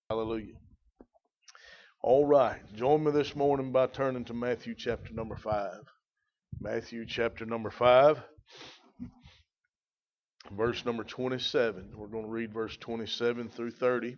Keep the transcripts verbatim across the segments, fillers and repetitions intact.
Hallelujah. All right. Join me this morning by turning to Matthew chapter number five. Matthew chapter number five, verse number twenty-seven. We're going to read verse twenty-seven through thirty.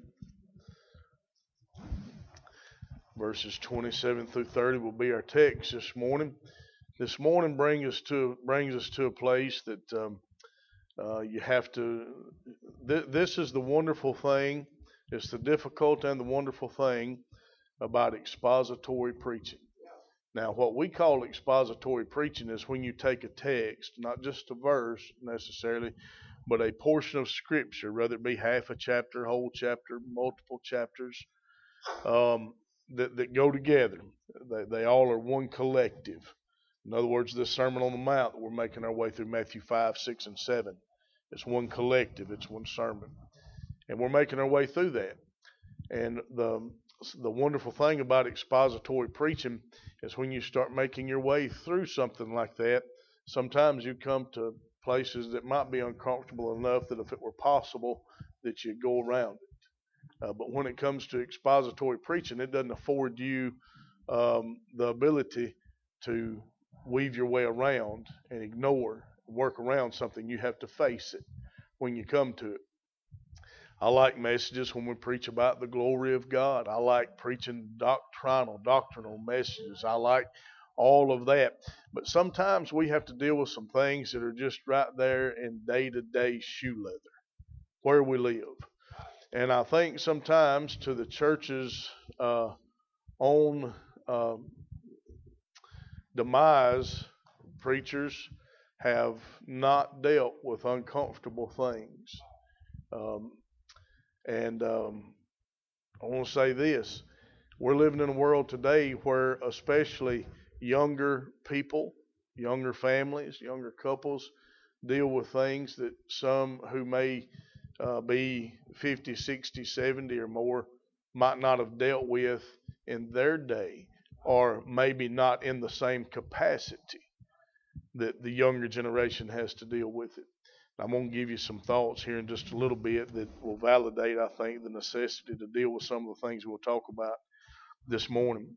Verses twenty-seven through thirty will be our text this morning. This morning brings us to brings us to a place that um, uh, you have to. Th- this is the wonderful thing. It's the difficult and the wonderful thing about expository preaching. Now, what we call expository preaching is when you take a text, not just a verse necessarily, but a portion of Scripture, whether it be half a chapter, whole chapter, multiple chapters, um, that, that go together. They, they all are one collective. In other words, this Sermon on the Mount that we're making our way through Matthew five, six, and seven, it's one collective, it's one sermon. And we're making our way through that. And the the wonderful thing about expository preaching is when you start making your way through something like that, sometimes you come to places that might be uncomfortable enough that if it were possible that you'd go around it. Uh, but when it comes to expository preaching, it doesn't afford you um, the ability to weave your way around and ignore, work around something. You have to face it when you come to it. I like messages when we preach about the glory of God. I like preaching doctrinal, doctrinal messages. I like all of that. But sometimes we have to deal with some things that are just right there in day-to-day shoe leather, where we live. And I think sometimes to the church's uh, own uh, demise, preachers have not dealt with uncomfortable things. Um, And um, I want to say this. We're living in a world today where especially younger people, younger families, younger couples deal with things that some who may uh, be fifty, sixty, seventy or more might not have dealt with in their day, or maybe not in the same capacity that the younger generation has to deal with it. I'm going to give you some thoughts here in just a little bit that will validate, I think, the necessity to deal with some of the things we'll talk about this morning.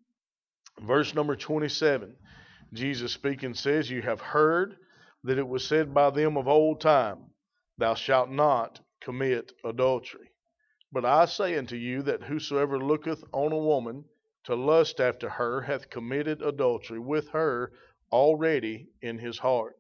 Verse number twenty-seven, Jesus speaking says, "You have heard that it was said by them of old time, Thou shalt not commit adultery. But I say unto you that whosoever looketh on a woman to lust after her hath committed adultery with her already in his heart.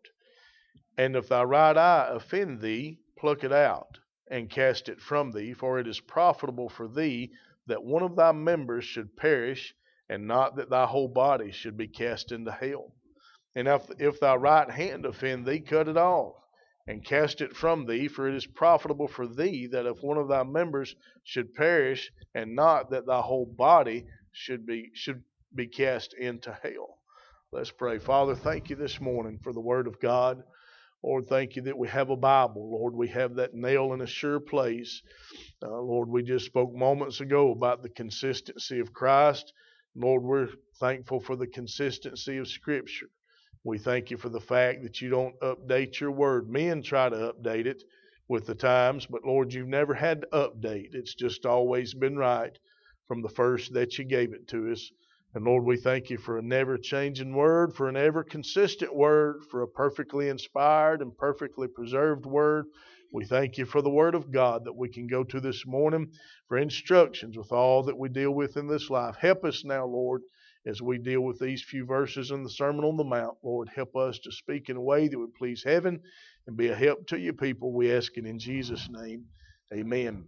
And if thy right eye offend thee, pluck it out, and cast it from thee, for it is profitable for thee that one of thy members should perish, and not that thy whole body should be cast into hell. And if, if thy right hand offend thee, cut it off, and cast it from thee, for it is profitable for thee that if one of thy members should perish, and not that thy whole body should be should be cast into hell." Let's pray. Father, thank you this morning for the word of God. Lord, thank you that we have a Bible. Lord, we have that nail in a sure place. Uh, Lord, we just spoke moments ago about the consistency of Christ. Lord, we're thankful for the consistency of Scripture. We thank you for the fact that you don't update your word. Men try to update it with the times, but Lord, you've never had to update. It's just always been right from the first that you gave it to us. And Lord, we thank you for a never-changing word, for an ever-consistent word, for a perfectly inspired and perfectly preserved word. We thank you for the word of God that we can go to this morning for instructions with all that we deal with in this life. Help us now, Lord, as we deal with these few verses in the Sermon on the Mount. Lord, help us to speak in a way that would please heaven and be a help to your people. We ask it in Jesus' name. Amen.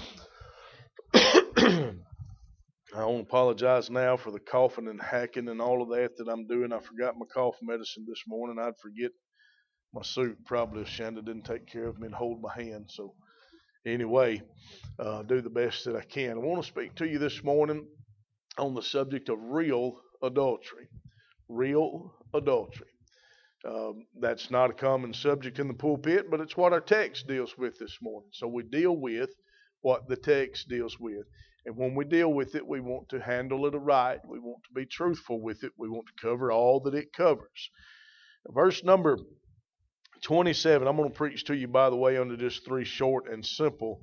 I want to apologize now for the coughing and hacking and all of that that I'm doing. I forgot my cough medicine this morning. I'd forget my suit probably if Shanda didn't take care of me and hold my hand. So anyway, uh, do the best that I can. I want to speak to you this morning on the subject of real adultery. Real adultery. Um, that's not a common subject in the pulpit, but it's what our text deals with this morning. So we deal with what the text deals with. And when we deal with it, we want to handle it right. We want to be truthful with it. We want to cover all that it covers. Verse number twenty-seven, I'm going to preach to you, by the way, under just three short and simple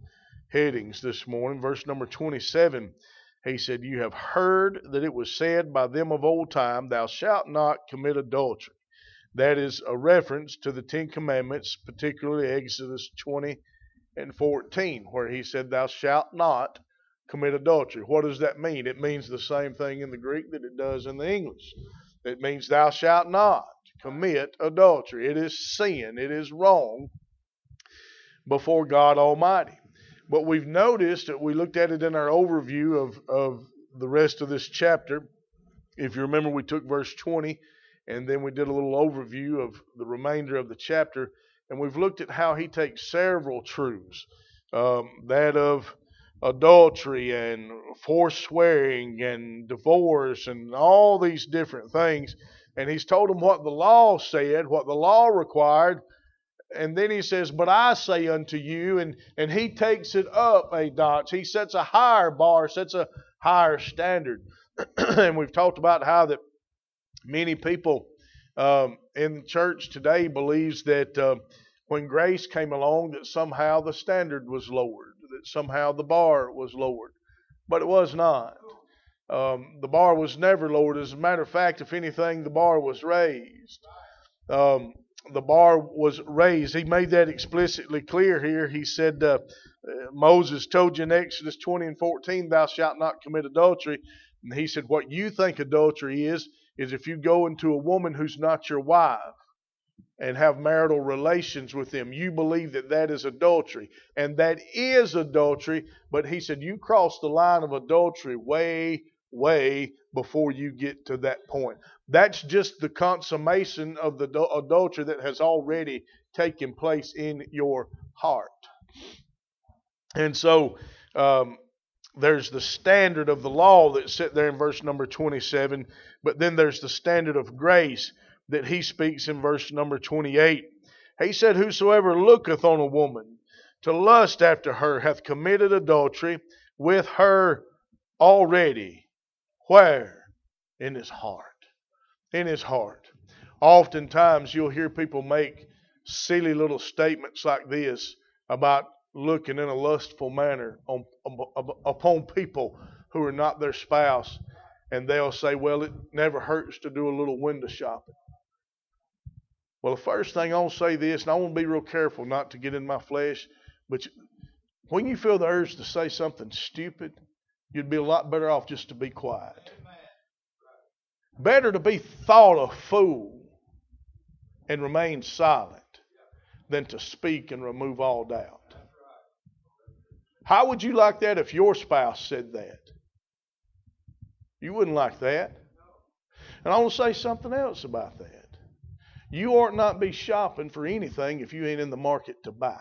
headings this morning. Verse number twenty-seven, he said, "You have heard that it was said by them of old time, thou shalt not commit adultery." That is a reference to the Ten Commandments, particularly Exodus twenty and fourteen, where he said, "Thou shalt not commit adultery." What does that mean? It means the same thing in the Greek that it does in the English. It means thou shalt not commit adultery. It is sin. It is wrong before God Almighty. But we've noticed that we looked at it in our overview of, of the rest of this chapter. If you remember, we took verse twenty and then we did a little overview of the remainder of the chapter. And we've looked at how he takes several truths, um, that of adultery and forswearing and divorce and all these different things. And he's told them what the law said, what the law required. And then he says, "But I say unto you," and, and he takes it up a notch. He sets a higher bar, sets a higher standard. And we've talked about how that many people um, in the church today believes that uh, when grace came along, that somehow the standard was lowered, that somehow the bar was lowered. But it was not. Um, the bar was never lowered. As a matter of fact, if anything, the bar was raised. Um, the bar was raised. He made that explicitly clear here. He said, uh, Moses told you in Exodus twenty and fourteen, "Thou shalt not commit adultery." And he said, what you think adultery is, is if you go into a woman who's not your wife and have marital relations with them, you believe that that is adultery. And that is adultery, but he said you cross the line of adultery way, way before you get to that point. That's just the consummation of the adultery that has already taken place in your heart. And so um, there's the standard of the law that's set there in verse number twenty-seven, but then there's the standard of grace that he speaks in verse number twenty-eight. He said, "Whosoever looketh on a woman to lust after her hath committed adultery with her already." Where? In his heart. In his heart. Oftentimes you'll hear people make silly little statements like this about looking in a lustful manner on, upon people who are not their spouse. And they'll say, well, it never hurts to do a little window shopping. Well, the first thing I want to say this, and I want to be real careful not to get in my flesh, but when you feel the urge to say something stupid, you'd be a lot better off just to be quiet. Better to be thought a fool and remain silent than to speak and remove all doubt. How would you like that if your spouse said that? You wouldn't like that. And I want to say something else about that. You ought not be shopping for anything if you ain't in the market to buy.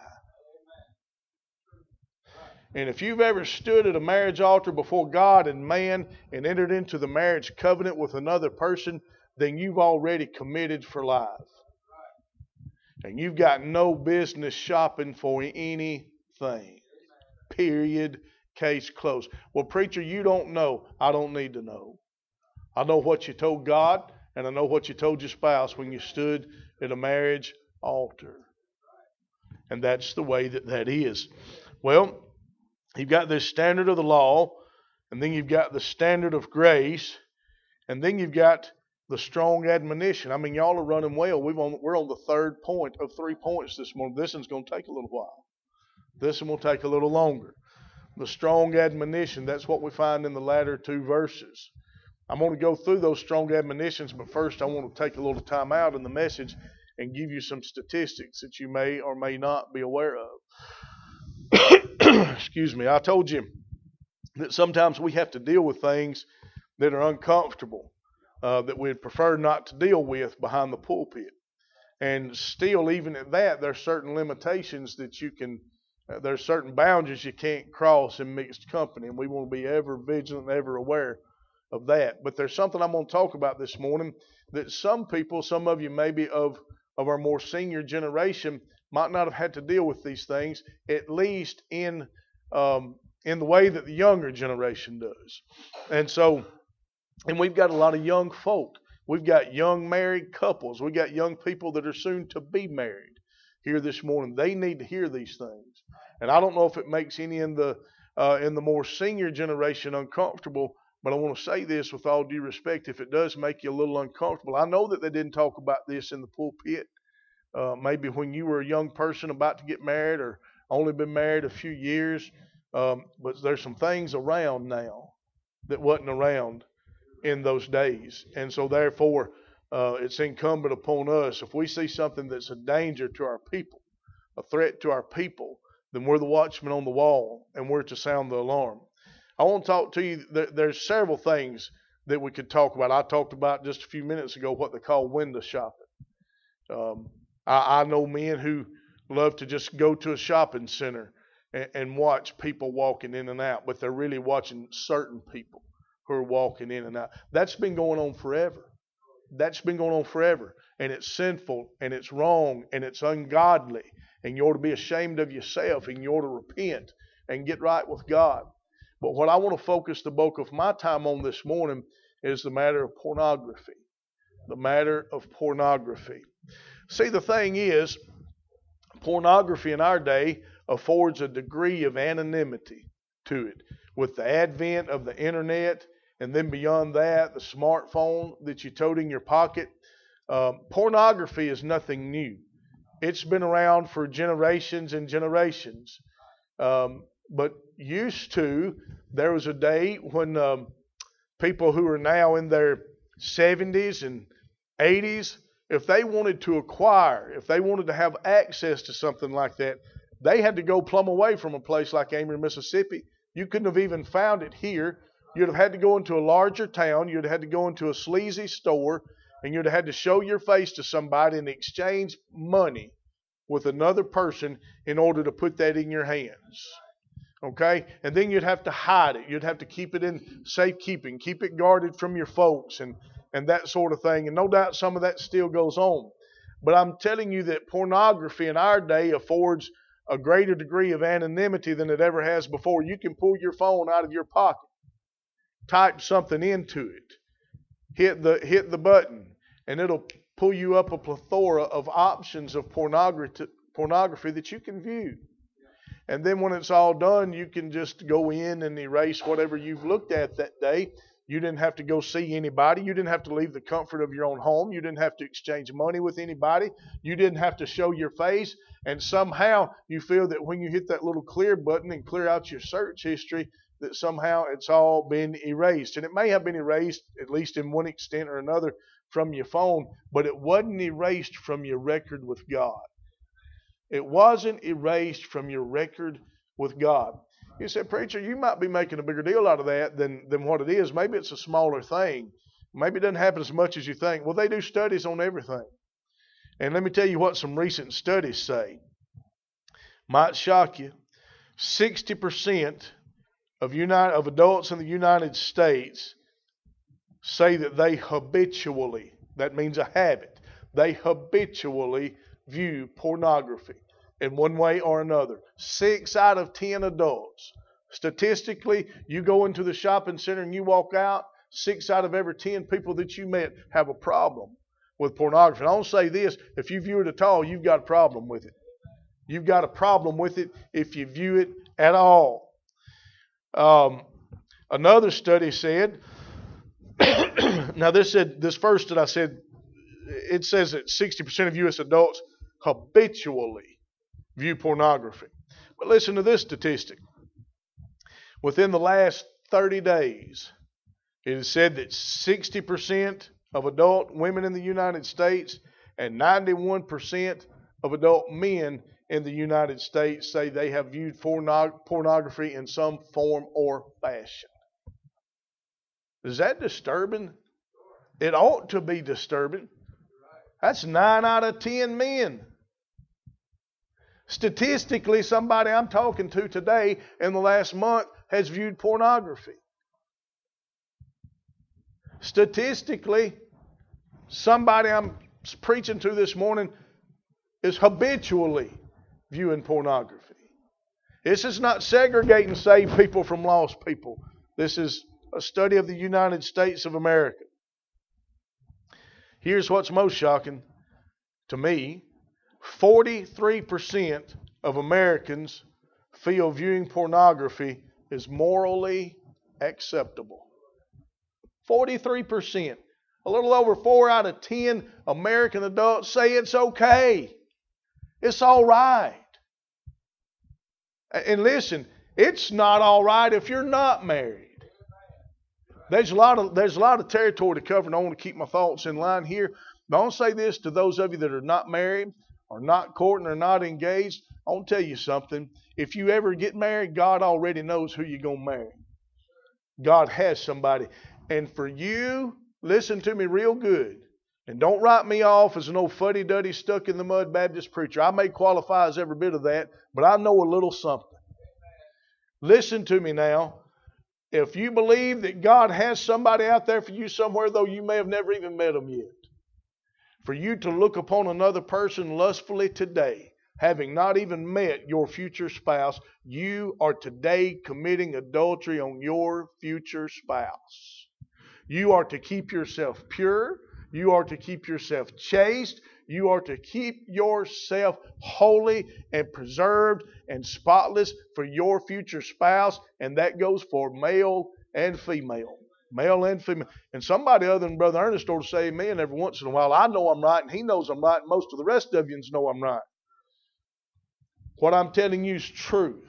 And if you've ever stood at a marriage altar before God and man and entered into the marriage covenant with another person, then you've already committed for life. And you've got no business shopping for anything. Period. Case closed. Well, preacher, you don't know. I don't need to know. I know what you told God, and I know what you told your spouse when you stood at a marriage altar. And that's the way that that is. Well, you've got this standard of the law, and then you've got the standard of grace, and then you've got the strong admonition. I mean, y'all are running well. We've on, we're on the third point of three points this morning. This one's going to take a little while. This one will take a little longer. The strong admonition, that's what we find in the latter two verses. I'm going to go through those strong admonitions, but first I want to take a little time out in the message and give you some statistics that you may or may not be aware of. Excuse me. I told you that sometimes we have to deal with things that are uncomfortable, uh, that we'd prefer not to deal with behind the pulpit. And still, even at that, there are certain limitations that you can Uh, there's certain boundaries you can't cross in mixed company, and we want to be ever vigilant and ever aware of that. But there's something I'm going to talk about this morning that some people, some of you maybe of, of our more senior generation, might not have had to deal with these things, at least in um, in the way that the younger generation does. And so, and we've got a lot of young folk. We've got young married couples. We've got young people that are soon to be married here this morning. They need to hear these things. And I don't know if it makes any in the uh, in the more senior generation uncomfortable, but I want to say this with all due respect. If it does make you a little uncomfortable, I know that they didn't talk about this in the pulpit. Uh, maybe when you were a young person about to get married or only been married a few years. Um, but there's some things around now that wasn't around in those days. And so therefore, uh, it's incumbent upon us. If we see something that's a danger to our people, a threat to our people, then we're the watchman on the wall and we're to sound the alarm. I want to talk to you. There, there's several things that we could talk about. I talked about just a few minutes ago what they call window shopping. Um, I, I know men who love to just go to a shopping center and, and watch people walking in and out, but they're really watching certain people who are walking in and out. That's been going on forever. That's been going on forever. And it's sinful, and it's wrong, and it's ungodly. And you ought to be ashamed of yourself, and you ought to repent and get right with God. But what I want to focus the bulk of my time on this morning is the matter of pornography. The matter of pornography. See, the thing is, pornography in our day affords a degree of anonymity to it. With the advent of the internet, and then beyond that, the smartphone that you tote in your pocket, um, pornography is nothing new. It's been around for generations and generations. Um, but used to, there was a day when um, people who are now in their seventies and eighties, if they wanted to acquire, if they wanted to have access to something like that, they had to go plumb away from a place like Amory, Mississippi. You couldn't have even found it here. You'd have had to go into a larger town. You'd have had to go into a sleazy store, and you'd have had to show your face to somebody and exchange money with another person in order to put that in your hands. Okay? And then you'd have to hide it. You'd have to keep it in safekeeping, keep it guarded from your folks and, and that sort of thing. And no doubt some of that still goes on. But I'm telling you that pornography in our day affords a greater degree of anonymity than it ever has before. You can pull your phone out of your pocket, type something into it, hit the hit the button, and it'll pull you up a plethora of options of pornography pornography that you can view. And then when it's all done, you can just go in and erase whatever you've looked at that day. You didn't have to go see anybody. You didn't have to leave the comfort of your own home. You didn't have to exchange money with anybody. You didn't have to show your face. And somehow you feel that when you hit that little clear button and clear out your search history, that somehow it's all been erased. And it may have been erased, at least in one extent or another, from your phone, but it wasn't erased from your record with God. It wasn't erased from your record with God. You said, preacher, you might be making a bigger deal out of that than, than what it is. Maybe it's a smaller thing. Maybe it doesn't happen as much as you think. Well, they do studies on everything. And let me tell you what some recent studies say. Might shock you. sixty percent of, United, of adults in the United States say that they habitually, that means a habit, they habitually view pornography in one way or another. Six out of ten adults. Statistically, you go into the shopping center and you walk out, six out of every ten people that you met have a problem with pornography. And I want to say this, if you view it at all, you've got a problem with it. You've got a problem with it if you view it at all. Um, another study said, now this said, this first that I said, it says that sixty percent of U S adults habitually view pornography. But listen to this statistic. Within the last thirty days, it is said that sixty percent of adult women in the United States and ninety-one percent of adult men in the United States say they have viewed pornog- pornography in some form or fashion. Is that disturbing? It ought to be disturbing. That's nine out of ten men. Statistically, somebody I'm talking to today in the last month has viewed pornography. Statistically, somebody I'm preaching to this morning is habitually viewing pornography. This is not segregating saved people from lost people. This is a study of the United States of America. Here's what's most shocking to me. forty-three percent of Americans feel viewing pornography is morally acceptable. forty-three percent. A little over four out of ten American adults say it's okay. It's all right. And listen, it's not all right if you're not married. There's a lot of there's a lot of territory to cover, and I want to keep my thoughts in line here. But I want to say this to those of you that are not married, or not courting, or not engaged. I want to tell you something. If you ever get married, God already knows who you're going to marry. God has somebody. And for you, listen to me real good. And don't write me off as an old fuddy-duddy stuck in the mud Baptist preacher. I may qualify as every bit of that, but I know a little something. Listen to me now. If you believe that God has somebody out there for you somewhere, though you may have never even met them yet, for you to look upon another person lustfully today, having not even met your future spouse, you are today committing adultery on your future spouse. You are to keep yourself pure. You are to keep yourself chaste. You are to keep yourself holy and preserved and spotless for your future spouse. And that goes for male and female. Male and female. And somebody other than Brother Ernest ought to say amen every once in a while. I know I'm right and he knows I'm right and most of the rest of you know I'm right. What I'm telling you is truth.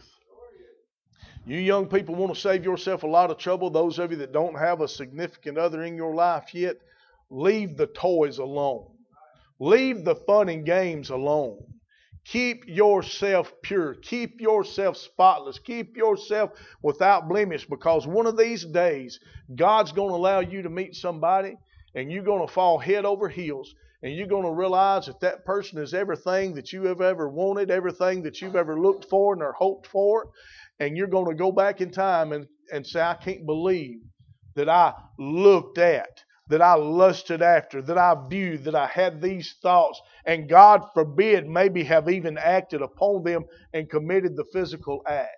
You young people want to save yourself a lot of trouble. Those of you that don't have a significant other in your life yet, leave the toys alone. Leave the fun and games alone. Keep yourself pure. Keep yourself spotless. Keep yourself without blemish, because one of these days, God's going to allow you to meet somebody and you're going to fall head over heels. And you're going to realize that that person is everything that you have ever wanted, everything that you've ever looked for and or hoped for. And you're going to go back in time and, and say, I can't believe that I looked at, that I lusted after, that I viewed, that I had these thoughts. And God forbid, maybe have even acted upon them and committed the physical act.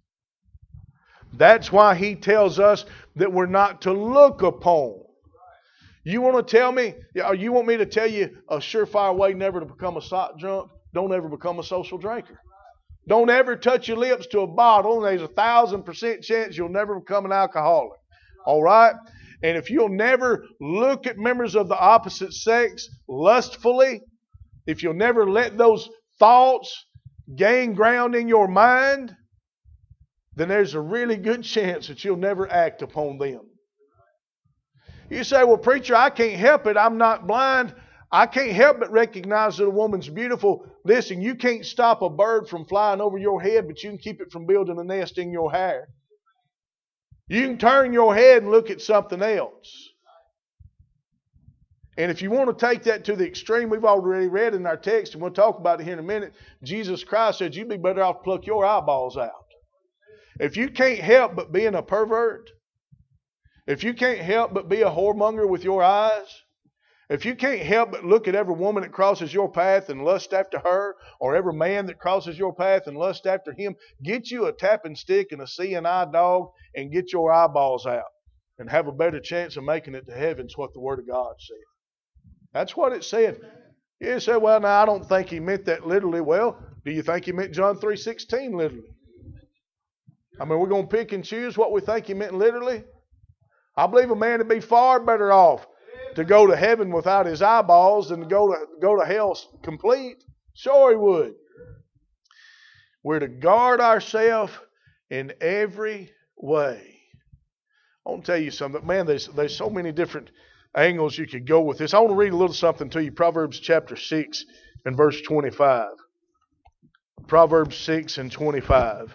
That's why He tells us that we're not to look upon. You want to tell me, you want me to tell you a surefire way never to become a sock drunk? Don't ever become a social drinker. Don't ever touch your lips to a bottle, and there's a thousand percent chance you'll never become an alcoholic. All right? And if you'll never look at members of the opposite sex lustfully, if you'll never let those thoughts gain ground in your mind, then there's a really good chance that you'll never act upon them. You say, well, preacher, I can't help it. I'm not blind. I can't help but recognize that a woman's beautiful. Listen, you can't stop a bird from flying over your head, but you can keep it from building a nest in your hair. You can turn your head and look at something else. And if you want to take that to the extreme, we've already read in our text, and we'll talk about it here in a minute. Jesus Christ said you'd be better off to pluck your eyeballs out. If you can't help but being a pervert, if you can't help but be a whoremonger with your eyes, if you can't help but look at every woman that crosses your path and lust after her, or every man that crosses your path and lust after him, get you a tapping stick and a seeing eye dog and get your eyeballs out and have a better chance of making it to heaven. Is what the Word of God said. That's what it said. You say, well, now I don't think he meant that literally. Well, do you think he meant John three sixteen literally? I mean, we're going to pick and choose what we think he meant literally? I believe a man would be far better off to go to heaven without his eyeballs than to go to go to hell complete. Sure he would. We're to guard ourselves in every way. I want to tell you something. Man, there's, there's so many different angles you could go with this. I want to read a little something to you. Proverbs chapter six and verse twenty-five. Proverbs six and twenty-five.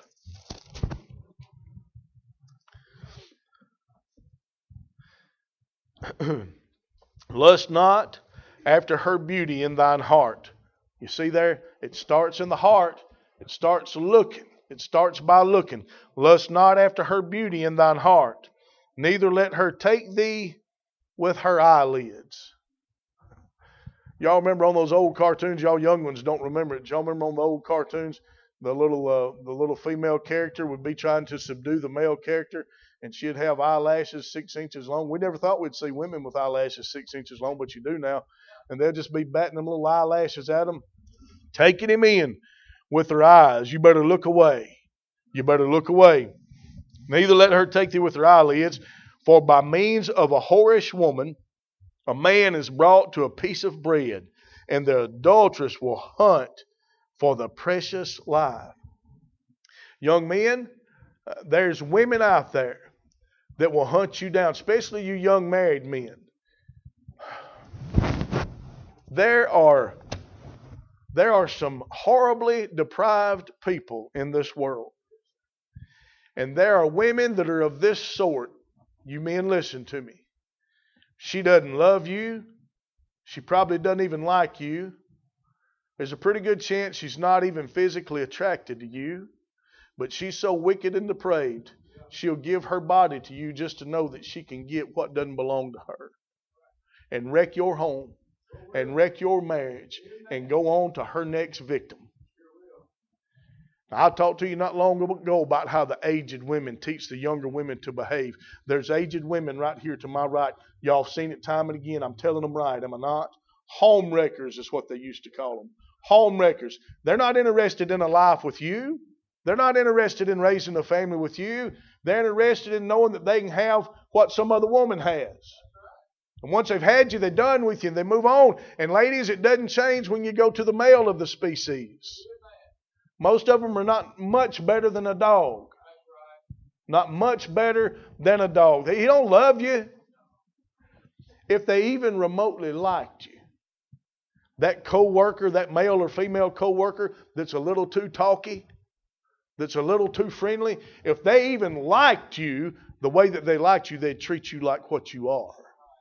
Lust not after her beauty in thine heart. You see there? It starts in the heart. It starts looking. It starts by looking. Lust not after her beauty in thine heart. Neither let her take thee with her eyelids. Y'all remember on those old cartoons? Y'all young ones don't remember it. Y'all remember on the old cartoons? The little uh, the little female character would be trying to subdue the male character, and she'd have eyelashes six inches long. We never thought we'd see women with eyelashes six inches long, but you do now. And they'll just be batting them little eyelashes at them. taking him in with her eyes. You better look away. You better look away. Neither let her take thee with her eyelids, for by means of a whorish woman, a man is brought to a piece of bread, and the adulteress will hunt for the precious life. Young men, uh, there's women out there that will hunt you down, especially you young married men. There are, there are some horribly deprived people in this world. And there are women that are of this sort. You men, listen to me. She doesn't love you. She probably doesn't even like you. There's a pretty good chance she's not even physically attracted to you. But she's so wicked and depraved, she'll give her body to you just to know that she can get what doesn't belong to her. And wreck your home. And wreck your marriage. And go on to her next victim. I talked to you not long ago about how the aged women teach the younger women to behave. There's aged women right here to my right. Y'all seen it time and again. I'm telling them right, am I not? Home wreckers is what they used to call them. Home wreckers. They're not interested in a life with you. They're not interested in raising a family with you. They're interested in knowing that they can have what some other woman has. And once they've had you, they're done with you and they move on. And ladies, it doesn't change when you go to the male of the species. Most of them are not much better than a dog. Not much better than a dog. He don't love you. If they even remotely liked you, that co-worker, that male or female co-worker that's a little too talky, that's a little too friendly, if they even liked you the way that they liked you, they'd treat you like what you are.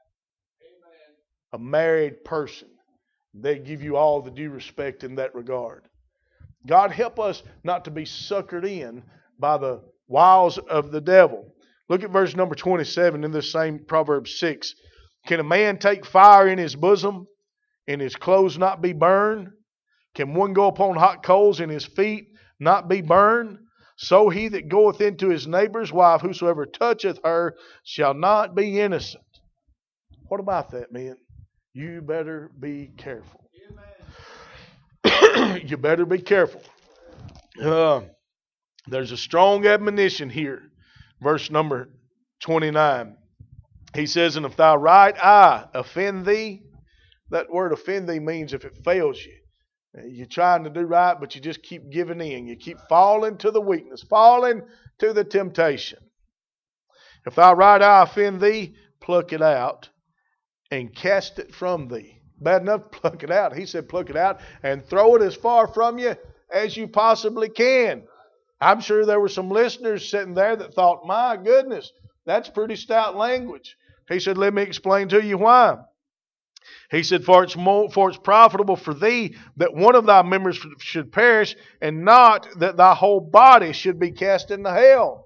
A married person. They'd give you all the due respect in that regard. God help us not to be suckered in by the wiles of the devil. Look at verse number twenty-seven in this same Proverbs six. Can a man take fire in his bosom and his clothes not be burned? Can one go upon hot coals and his feet not be burned? So he that goeth into his neighbor's wife, whosoever toucheth her, shall not be innocent. What about that, man? You better be careful. You better be careful. Uh, there's a strong admonition here. Verse number twenty-nine. He says, and if thy right eye offend thee, that word offend thee means if it fails you. You're trying to do right, but you just keep giving in. You keep falling to the weakness, falling to the temptation. If thy right eye offend thee, pluck it out and cast it from thee. Bad enough, pluck it out. He said pluck it out and throw it as far from you as you possibly can. I'm sure there were some listeners sitting there that thought, my goodness, that's pretty stout language. He said, let me explain to you why. He said, for it's, more, for it's profitable for thee that one of thy members should perish, and not that thy whole body should be cast into hell.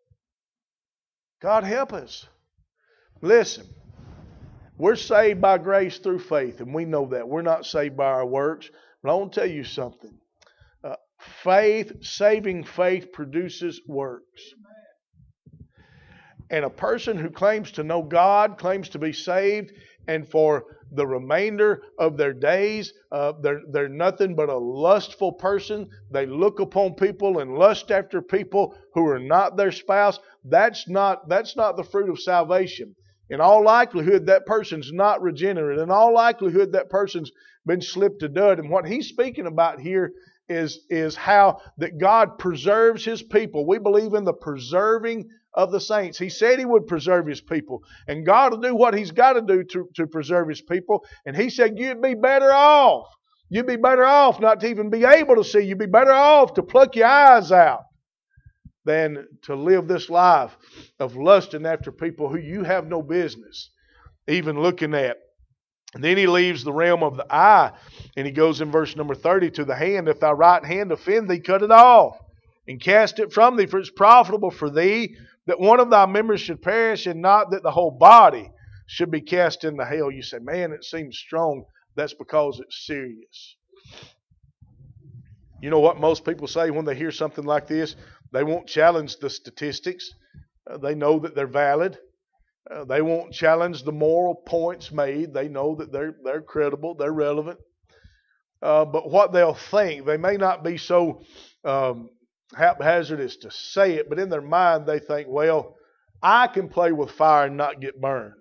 God help us. Listen, we're saved by grace through faith, and we know that. We're not saved by our works. But I want to tell you something. Uh, faith, saving faith produces works. And a person who claims to know God, claims to be saved, and for the remainder of their days, uh, they're, they're nothing but a lustful person. They look upon people and lust after people who are not their spouse. That's not, that's not the fruit of salvation. In all likelihood, that person's not regenerate. In all likelihood, that person's been slipped to dud. And what he's speaking about here is, is how that God preserves His people. We believe in the preserving of the saints. He said He would preserve His people. And God will do what He's got to do to, to preserve His people. And He said you'd be better off. You'd be better off not to even be able to see. You'd be better off to pluck your eyes out than to live this life of lusting after people who you have no business even looking at. And then he leaves the realm of the eye, and he goes in verse number thirty to the hand. If thy right hand offend thee, cut it off and cast it from thee, for it's profitable for thee that one of thy members should perish, and not that the whole body should be cast into hell. You say, man, it seems strong. That's because it's serious. You know what most people say when they hear something like this? They won't challenge the statistics. Uh, they know that they're valid. Uh, they won't challenge the moral points made. They know that they're they're credible, they're relevant. uh, but what they'll think. They may not be so um, haphazardous to say it, but in their mind they think, well, I can play with fire and not get burned.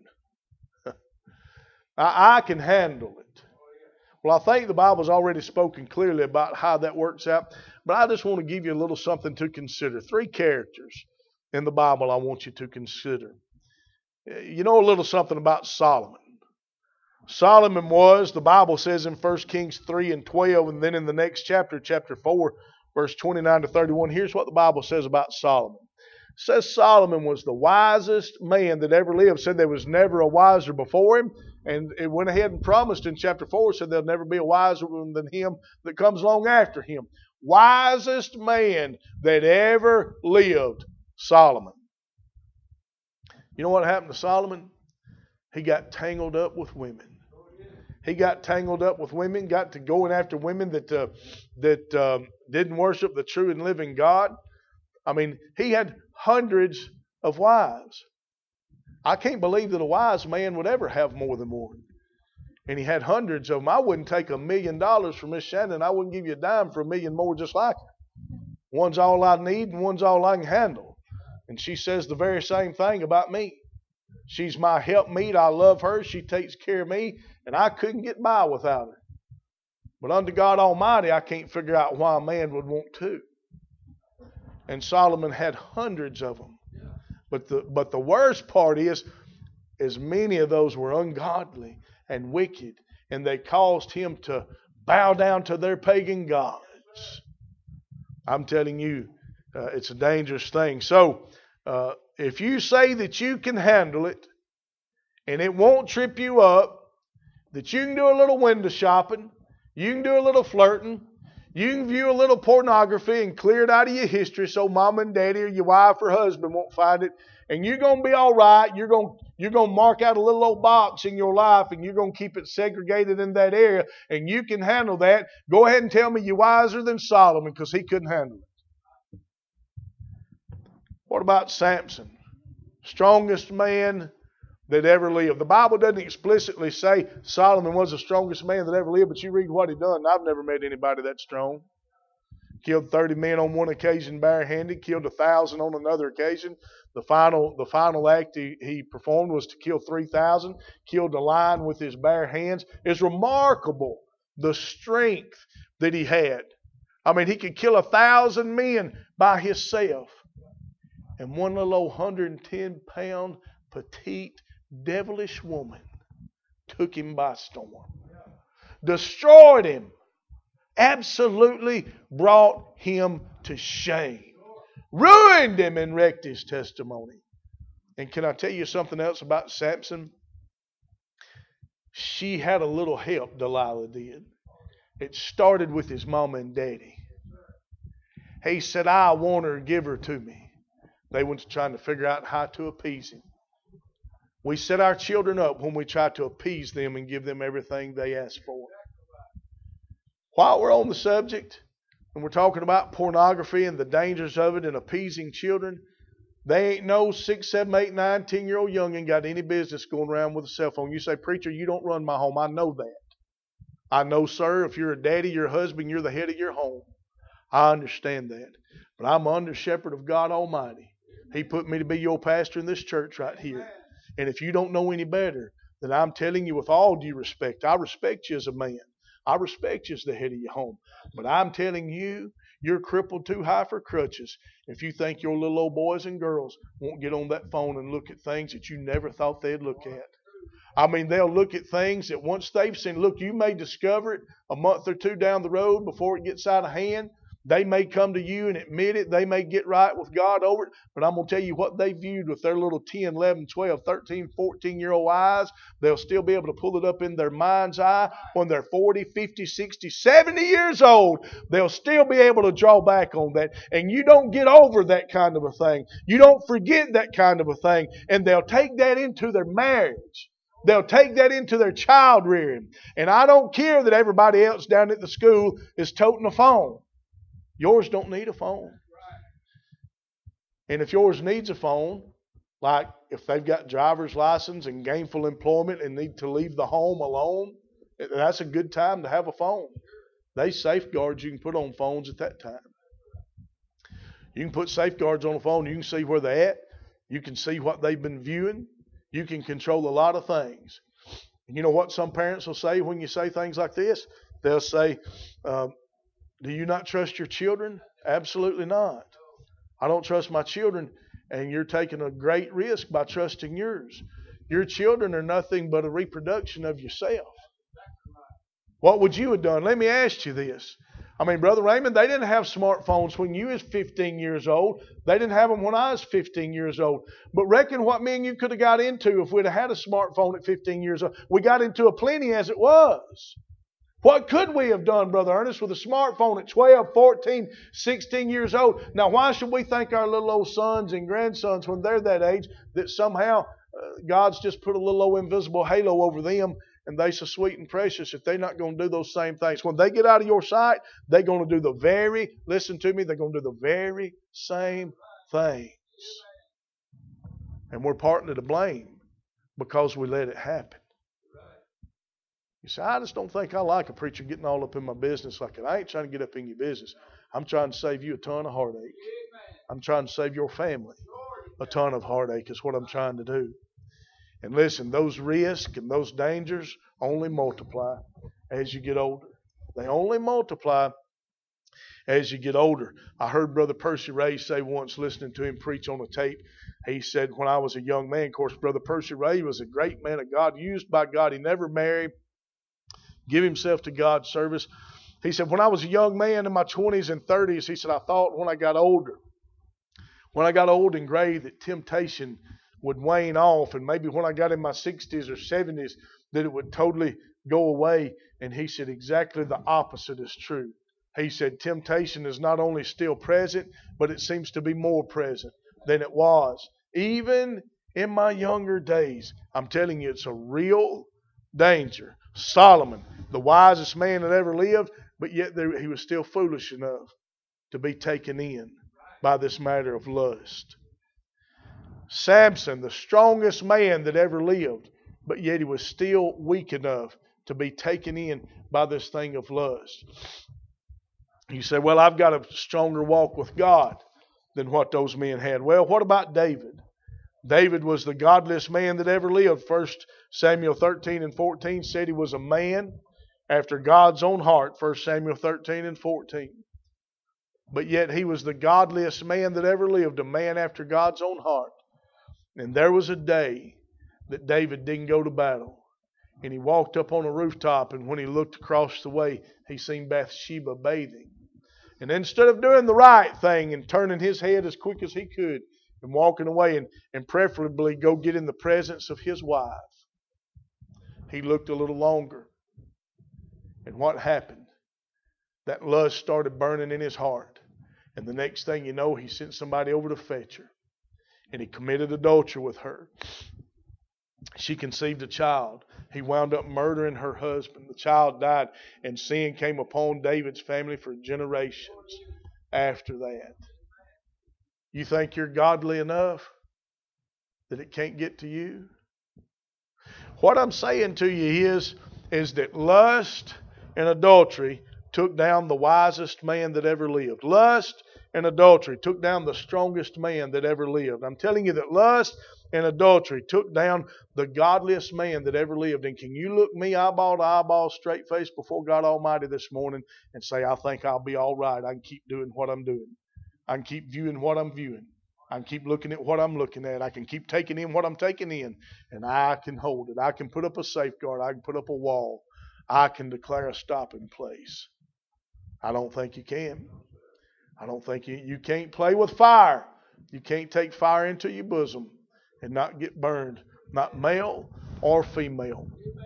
I, I can handle it. Well, I think the Bible's already spoken clearly about how that works out, but I just want to give you a little something to consider. Three characters in the Bible I want you to consider. You know a little something about Solomon. Solomon was, the Bible says in First Kings three and twelve, and then in the next chapter, chapter four, verse twenty-nine to thirty-one, here's what the Bible says about Solomon. It says Solomon was the wisest man that ever lived. Said there was never a wiser before him. And it went ahead and promised in chapter four, said there'll never be a wiser one than him that comes along after him. Wisest man that ever lived, Solomon. You know what happened to Solomon? He got tangled up with women. He got tangled up with women, got to going after women that uh, that um, didn't worship the true and living God. I mean, he had hundreds of wives. I can't believe that a wise man would ever have more than one. And he had hundreds of them. I wouldn't take a million dollars from Miss Shannon. I wouldn't give you a dime for a million more just like her. One's all I need and one's all I can handle. And she says the very same thing about me. She's my helpmeet. I love her. She takes care of me. And I couldn't get by without her. But under God Almighty, I can't figure out why a man would want two. And Solomon had hundreds of them. But the but the worst part is, as many of those were ungodly and wicked, and they caused him to bow down to their pagan gods. I'm telling you, uh, it's a dangerous thing. So, uh, if you say that you can handle it, and it won't trip you up, that you can do a little window shopping, you can do a little flirting, you can view a little pornography and clear it out of your history so mom and daddy or your wife or husband won't find it, and you're going to be all right. You're going, you're going to mark out a little old box in your life, and you're going to keep it segregated in that area, and you can handle that. Go ahead and tell me you're wiser than Solomon, because he couldn't handle it. What about Samson? Strongest man that ever lived. The Bible doesn't explicitly say Solomon was the strongest man that ever lived, but you read what he done. I've never met anybody that strong. Killed thirty men on one occasion barehanded, killed a thousand on another occasion. The final the final act he, he performed was to kill three thousand, killed a lion with his bare hands. It's remarkable the strength that he had. I mean, he could kill a thousand men by himself. And one little old one hundred ten pound petite devilish woman took him by storm, destroyed him, absolutely brought him to shame, ruined him, and wrecked his testimony. And can I tell you something else about Samson? She had a little help, Delilah did. It started with his mama and daddy. He said, I want her, give her to me. They were trying to figure out how to appease him. We set our children up when we try to appease them and give them everything they ask for. While we're on the subject, and we're talking about pornography and the dangers of it and appeasing children, they ain't no six, seven, eight, nine, ten-year-old youngin' got any business going around with a cell phone. You say, preacher, you don't run my home. I know that. I know, sir, if you're a daddy, you're a husband, you're the head of your home. I understand that. But I'm under shepherd of God Almighty. He put me to be your pastor in this church right here. And if you don't know any better, then I'm telling you with all due respect, I respect you as a man. I respect you as the head of your home. But I'm telling you, you're crippled too high for crutches if you think your little old boys and girls won't get on that phone and look at things that you never thought they'd look at. I mean, they'll look at things that once they've seen, look, you may discover it a month or two down the road before it gets out of hand. They may come to you and admit it. They may get right with God over it. But I'm going to tell you what they viewed with their little ten, eleven, twelve, thirteen, fourteen-year-old eyes. They'll still be able to pull it up in their mind's eye when they're forty, fifty, sixty, seventy years old. They'll still be able to draw back on that. And you don't get over that kind of a thing. You don't forget that kind of a thing. And they'll take that into their marriage. They'll take that into their child rearing. And I don't care that everybody else down at the school is toting a phone. Yours don't need a phone. And if yours needs a phone, like if they've got driver's license and gainful employment and need to leave the home alone, that's a good time to have a phone. They safeguards you can put on phones at that time. You can put safeguards on a phone. You can see where they're at. You can see what they've been viewing. You can control a lot of things. And you know what some parents will say when you say things like this? They'll say, um, do you not trust your children? Absolutely not. I don't trust my children, and you're taking a great risk by trusting yours. Your children are nothing but a reproduction of yourself. What would you have done? Let me ask you this. I mean, Brother Raymond, they didn't have smartphones when you was fifteen years old. They didn't have them when I was fifteen years old. But reckon what me and you could have got into if we'd have had a smartphone at fifteen years old. We got into a plenty as it was. What could we have done, Brother Ernest, with a smartphone at twelve, fourteen, sixteen years old? Now, why should we think our little old sons and grandsons, when they're that age, that somehow uh, God's just put a little old invisible halo over them and they so sweet and precious if they're not going to do those same things? When they get out of your sight, they're going to do the very, listen to me, they're going to do the very same things. And we're partly to blame because we let it happen. You say, I just don't think I like a preacher getting all up in my business like that. I ain't trying to get up in your business. I'm trying to save you a ton of heartache. I'm trying to save your family a ton of heartache is what I'm trying to do. And listen, those risks and those dangers only multiply as you get older. They only multiply as you get older. I heard Brother Percy Ray say once, listening to him preach on a tape, he said, when I was a young man, of course, Brother Percy Ray was a great man of God, used by God. He never married, give himself to God's service. He said, when I was a young man in my twenties and thirties, he said, I thought when I got older, when I got old and gray, that temptation would wane off, and maybe when I got in my sixties or seventies that it would totally go away. And he said exactly the opposite is true. He said temptation is not only still present, but it seems to be more present than it was. Even in my younger days, I'm telling you, it's a real danger. Solomon, the wisest man that ever lived, but yet there, he was still foolish enough to be taken in by this matter of lust. Samson, the strongest man that ever lived, but yet he was still weak enough to be taken in by this thing of lust. You say, well, I've got a stronger walk with God than what those men had. Well, what about David? David was the godliest man that ever lived. First Samuel thirteen and fourteen said he was a man after God's own heart. First Samuel thirteen and fourteen. But yet he was the godliest man that ever lived, a man after God's own heart. And there was a day that David didn't go to battle. And he walked up on a rooftop, and when he looked across the way, he seen Bathsheba bathing. And instead of doing the right thing and turning his head as quick as he could and walking away and, and preferably go get in the presence of his wife, he looked a little longer. And what happened? That lust started burning in his heart. And the next thing you know, he sent somebody over to fetch her. And he committed adultery with her. She conceived a child. He wound up murdering her husband. The child died, and sin came upon David's family for generations after that. You think you're godly enough that it can't get to you? What I'm saying to you is, is that lust and adultery took down the wisest man that ever lived. Lust and adultery took down the strongest man that ever lived. I'm telling you that lust and adultery took down the godliest man that ever lived. And can you look me eyeball to eyeball, straight face before God Almighty this morning and say, I think I'll be all right. I can keep doing what I'm doing. I can keep viewing what I'm viewing. I can keep looking at what I'm looking at. I can keep taking in what I'm taking in. And I can hold it. I can put up a safeguard. I can put up a wall. I can declare a stopping place. I don't think you can. I don't think you, you can't play with fire. You can't take fire into your bosom and not get burned. Not male or female.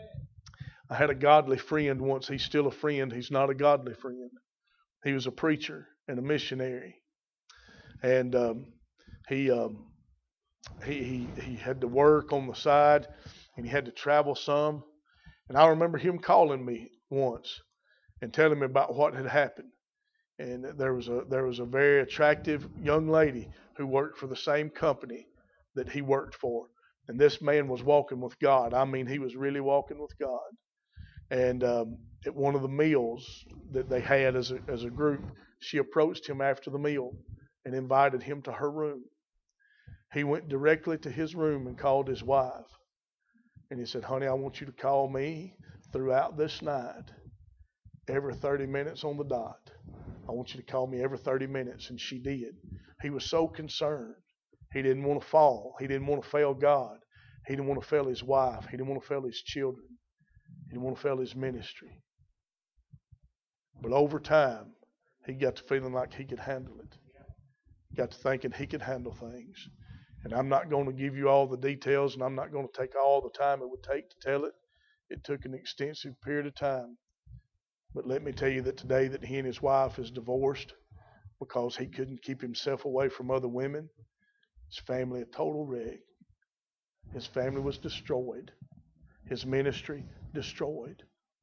I had a godly friend once. He's still a friend. He's not a godly friend. He was a preacher and a missionary. And um, he, um, he, he, he had to work on the side and he had to travel some. And I remember him calling me once and telling me about what had happened. And there was a there was a very attractive young lady who worked for the same company that he worked for. And this man was walking with God. I mean, he was really walking with God. And um, at one of the meals that they had as a, as a group, she approached him after the meal and invited him to her room. He went directly to his room and called his wife. And he said, honey, I want you to call me throughout this night, every thirty minutes on the dot. I want you to call me every thirty minutes. And she did. He was so concerned. He didn't want to fall. He didn't want to fail God. He didn't want to fail his wife. He didn't want to fail his children. He didn't want to fail his ministry. But over time, he got to feeling like he could handle it. Got to thinking he could handle things. And I'm not going to give you all the details, and I'm not going to take all the time it would take to tell it. It took an extensive period of time. But let me tell you that today that he and his wife is divorced because he couldn't keep himself away from other women. His family a total wreck. His family was destroyed. His ministry destroyed.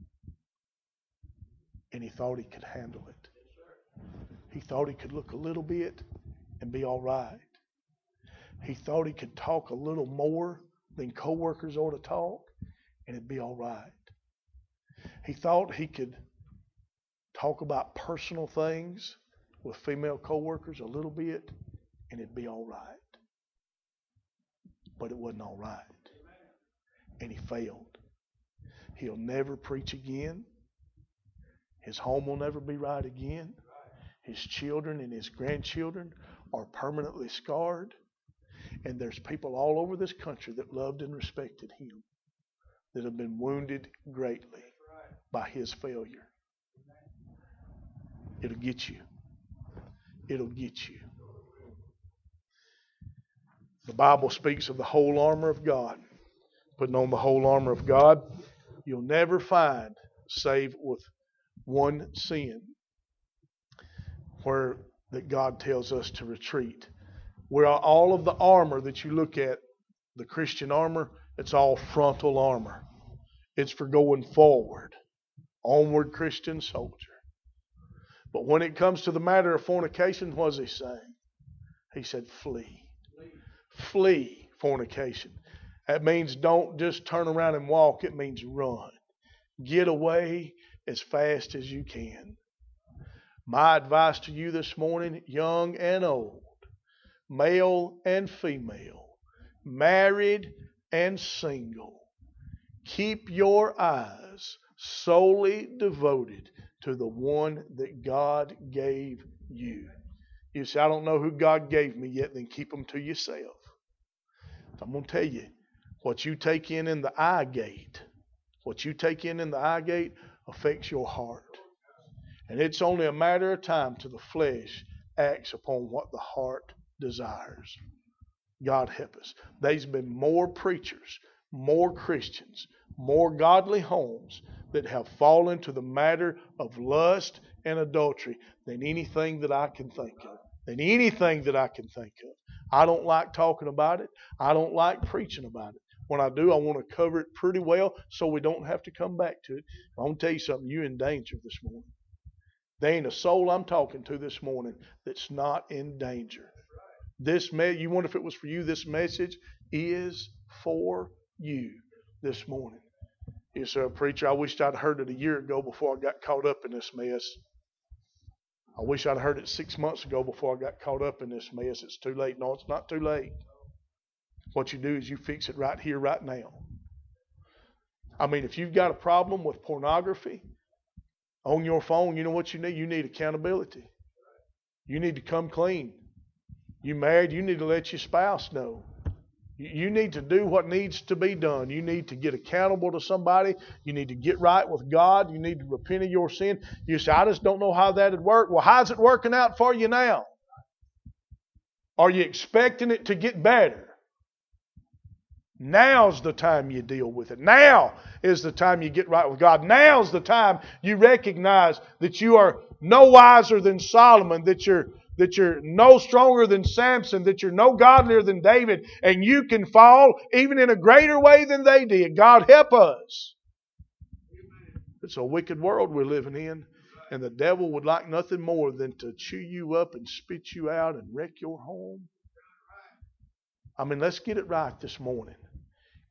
And he thought he could handle it. He thought he could look a little bit and be all right. He thought he could talk a little more than coworkers ought to talk, and it'd be all right. He thought he could talk about personal things with female coworkers a little bit, and it'd be all right. But it wasn't all right. And he failed. He'll never preach again. His home will never be right again. His children and his grandchildren are permanently scarred. And there's people all over this country that loved and respected him that have been wounded greatly by his failure. It'll get you. It'll get you. The Bible speaks of the whole armor of God. Putting on the whole armor of God, you'll never find, save with one sin, where that God tells us to retreat. Where all of the armor that you look at, the Christian armor, it's all frontal armor. It's for going forward. Onward, Christian soldier. But when it comes to the matter of fornication, what does he say? He said, flee. Flee fornication. That means don't just turn around and walk. It means run. Get away as fast as you can. My advice to you this morning, young and old, male and female, married and single, keep your eyes solely devoted to the one that God gave you. You say, I don't know who God gave me yet, then keep them to yourself. I'm going to tell you, what you take in in the eye gate, what you take in in the eye gate affects your heart. And it's only a matter of time till the flesh acts upon what the heart desires. God help us. There's been more preachers, more Christians, more godly homes that have fallen to the matter of lust and adultery than anything that I can think of. Than anything that I can think of. I don't like talking about it. I don't like preaching about it. When I do, I want to cover it pretty well so we don't have to come back to it. I'm going to tell you something. You're in danger this morning. There ain't a soul I'm talking to this morning that's not in danger. This me- you wonder if it was for you, this message is for you this morning. You say, preacher, I wished I'd heard it a year ago before I got caught up in this mess. I wish I'd heard it six months ago before I got caught up in this mess. It's too late. No, it's not too late. What you do is you fix it right here, right now. I mean, if you've got a problem with pornography on your phone, you know what you need? You need accountability. You need to come clean. You married, you need to let your spouse know. You need to do what needs to be done. You need to get accountable to somebody. You need to get right with God. You need to repent of your sin. You say, I just don't know how that would work. Well, how's it working out for you now? Are you expecting it to get better? Now's the time you deal with it. Now is the time you get right with God. Now's the time you recognize that you are no wiser than Solomon, that you're that you're no stronger than Samson, that you're no godlier than David, and you can fall even in a greater way than they did. God help us. It's a wicked world we're living in, and the devil would like nothing more than to chew you up and spit you out and wreck your home. I mean, let's get it right this morning.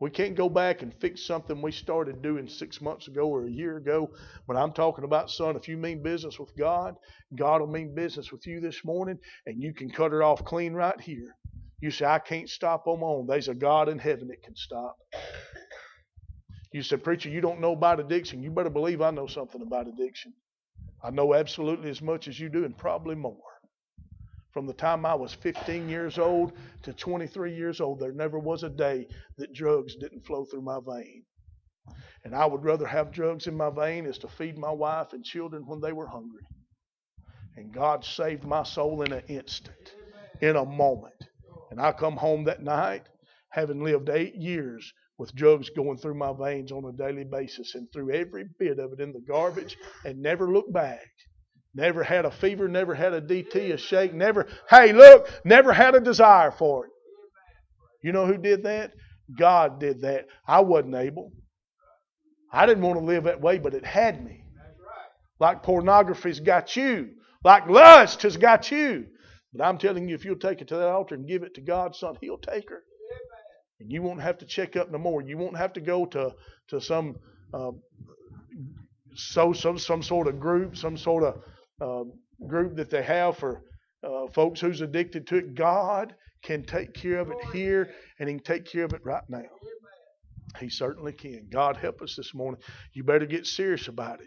We can't go back and fix something we started doing six months ago or a year ago. But I'm talking about, son, if you mean business with God, God will mean business with you this morning, and you can cut her off clean right here. You say, I can't stop on my own. There's a God in heaven that can stop. You said, preacher, you don't know about addiction. You better believe I know something about addiction. I know absolutely as much as you do, and probably more. From the time I was fifteen years old to twenty-three years old, there never was a day that drugs didn't flow through my vein. And I would rather have drugs in my vein as to feed my wife and children when they were hungry. And God saved my soul in an instant, in a moment. And I come home that night having lived eight years with drugs going through my veins on a daily basis, and threw every bit of it in the garbage and never looked back. Never had a fever, never had a D T, a shake, never, hey, look, never had a desire for it. You know who did that? God did that. I wasn't able. I didn't want to live that way, but it had me. Like pornography's got you. Like lust has got you. But I'm telling you, if you'll take it to that altar and give it to God, son, He'll take her. And you won't have to check up no more. You won't have to go to, to some, uh, so, some, some sort of group, some sort of Uh, group that they have for uh, folks who's addicted to it. God can take care of it here, and He can take care of it right now. He certainly can. God help us this morning. You better get serious about it.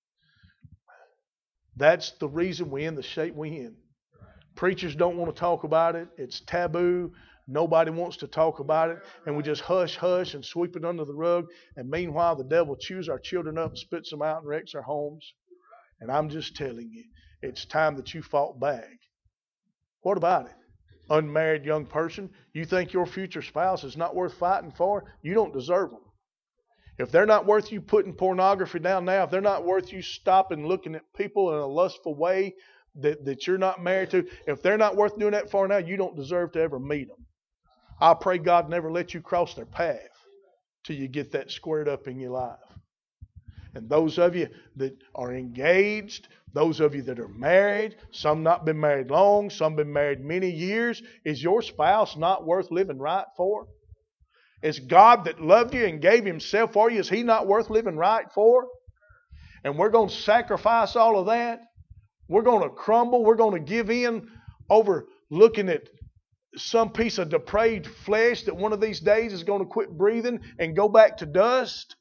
That's the reason we're in the shape we're in. Preachers don't want to talk about it. It's taboo. Nobody wants to talk about it. And we just hush, hush, and sweep it under the rug. And meanwhile, the devil chews our children up and spits them out and wrecks our homes. And I'm just telling you, it's time that you fought back. What about it? Unmarried young person, you think your future spouse is not worth fighting for? You don't deserve them. If they're not worth you putting pornography down now, if they're not worth you stopping looking at people in a lustful way that, that you're not married to, if they're not worth doing that for now, you don't deserve to ever meet them. I pray God never let you cross their path till you get that squared up in your life. And those of you that are engaged, those of you that are married, some not been married long, some been married many years, is your spouse not worth living right for? Is God that loved you and gave Himself for you, is He not worth living right for? And we're going to sacrifice all of that. We're going to crumble. We're going to give in over looking at some piece of depraved flesh that one of these days is going to quit breathing and go back to dust.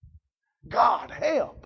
God help.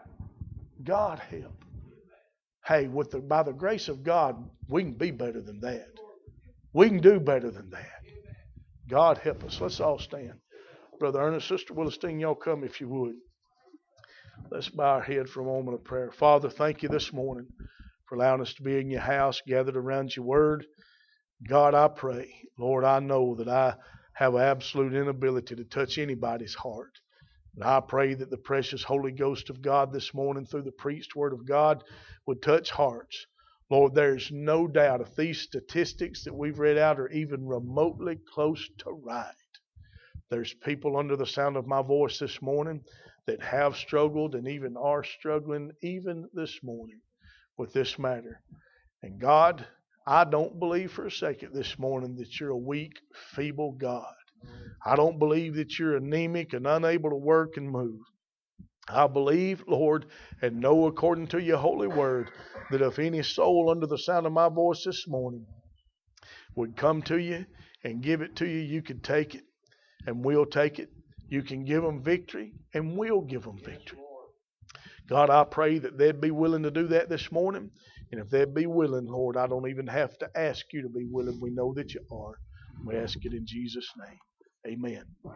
God help. Hey, with the, by the grace of God, we can be better than that. We can do better than that. God help us. Let's all stand. Brother Ernest, Sister Willistine, y'all come if you would. Let's bow our head for a moment of prayer. Father, thank you this morning for allowing us to be in your house, gathered around your word. God, I pray, Lord, I know that I have absolute inability to touch anybody's heart. And I pray that the precious Holy Ghost of God this morning through the preached Word of God would touch hearts. Lord, there's no doubt if these statistics that we've read out are even remotely close to right, there's people under the sound of my voice this morning that have struggled and even are struggling even this morning with this matter. And God, I don't believe for a second this morning that you're a weak, feeble God. I don't believe that you're anemic and unable to work and move. I believe, Lord, and know according to your holy word that if any soul under the sound of my voice this morning would come to you and give it to you, you could take it and we'll take it. You can give them victory and we'll give them victory. God, I pray that they'd be willing to do that this morning. And if they'd be willing, Lord, I don't even have to ask you to be willing. We know that you are. We ask it in Jesus' name. Amen.